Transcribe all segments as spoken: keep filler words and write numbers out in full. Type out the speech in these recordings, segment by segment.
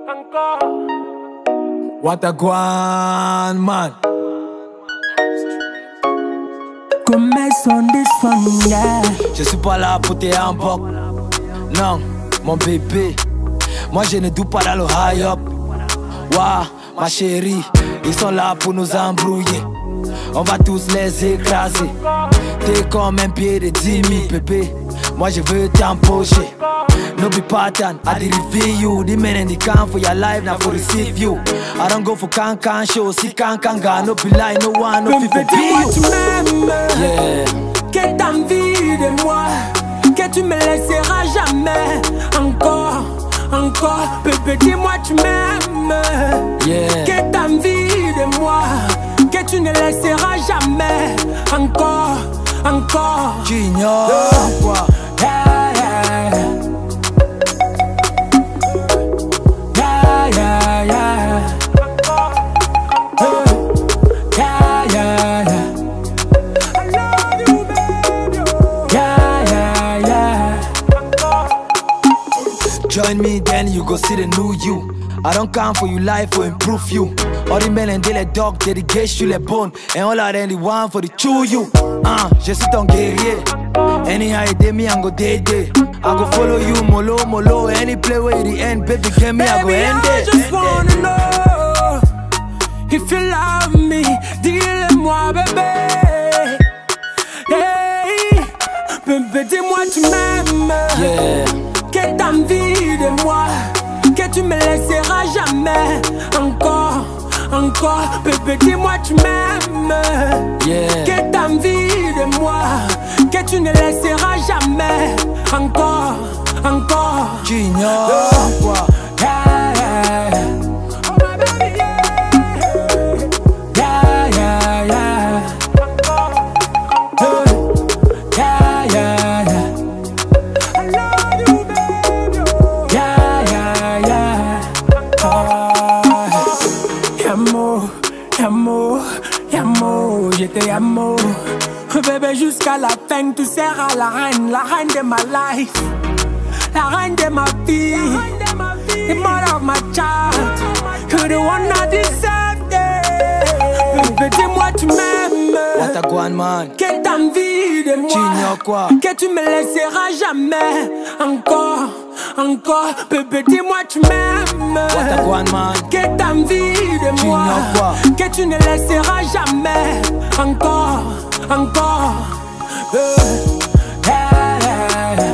What a guan, man. Commence on this one, yeah. Je suis pas là pour te embarquer. Non, mon bébé. Moi je ne doute pas dans le high up. Waouh, ma chérie. Ils sont là pour nous embrouiller. On va tous les écraser. T'es comme un pied de dix mille, bébé. Moi je veux t'empocher. No be pattern, I did reveal you. The men in the camp for your life, now for receive you. I don't go for can can show, si can can ga. No be lie, no one, no people be you. Tu m'aimes, yeah. Que t'envie de moi, que tu me laisseras jamais. Encore, encore, bébé dis-moi tu m'aimes, yeah. Que t'envie de moi, que tu ne laisseras jamais. Encore, encore. Tu ignores quoi? Yeah, yeah. Yeah, yeah. Yeah, yeah, yeah. I love you, baby. Yeah, yeah, yeah. Join me, then you go see the new you. I don't come for you life or improve you. All the men and they les dogs, dédicate sur les bones. And all I really want for the chew you. Ah, uh, je suis ton guerrier. Anyhow you did me, I go day day. I go follow you, molo, molo. Any play where the end, baby, get me, I go Baby, end I it. just wanna know if you love me, dis-le-moi, bébé. Hey, bébé, dis-moi tu m'aimes, yeah. Que t'envie de moi, que tu me laisseras jamais. Encore, encore, bébé, dis-moi tu m'aimes, yeah. Que t'envie de moi, que tu ne laisseras jamais. Encore, encore. Tu ignores quoi? Yeah, yeah. Oh my baby, yeah. Yeah, yeah, yeah. Yeah, yeah, yeah. I love you, baby. Yeah, yeah, yeah. Oh. Yamo, yamo, yamo, j'étais yamo. Bébé, jusqu'à la fin, tu seras la reine, la reine de ma life. La reine de ma vie, the mother of my child. You're the one I deserve. Bébé, dis-moi tu m'aimes. What a guan, man. Que t'envie de moi. Tu ignores quoi? Que tu me laisseras jamais. Encore, encore. Bébé, dis-moi tu m'aimes. What a guan, man. Que t'envie de Tu moi. ignores quoi? Que tu ne laisseras jamais. Encore, encore. Euh, yeah, yeah, yeah.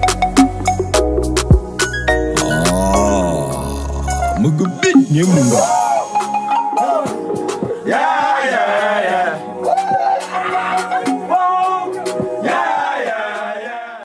Mugubit Nyemunga.